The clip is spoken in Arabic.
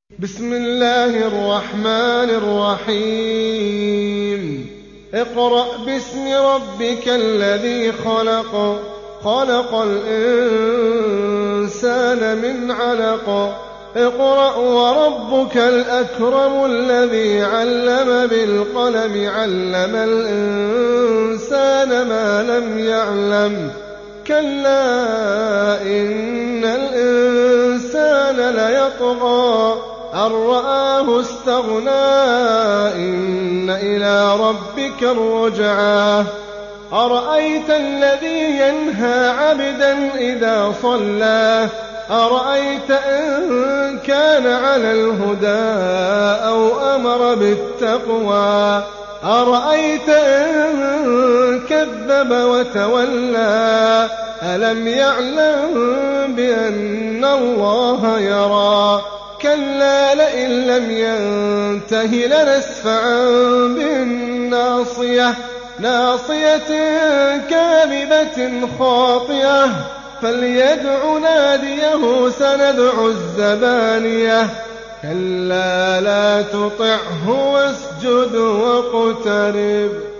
بسم الله الرحمن الرحيم اقرأ باسم ربك الذي خلق خلق الإنسان من علق اقرأ وربك الأكرم الذي علم بالقلم علم الإنسان ما لم يعلم كلا إن الإنسان ليطغى أن رآه استغنى إن إلى ربك الرجعى أرأيت الذي ينهى عبدا إذا صلى أرأيت إن كان على الهدى أو أمر بالتقوى أرأيت إن كذب وتولى ألم يعلم بأن الله يرى كلا لئن لم ينته لنسفعا بالناصية ناصية كاذبة خاطئة فليدع ناديه سندع الزبانية كلا لا تطعه واسجد واقترب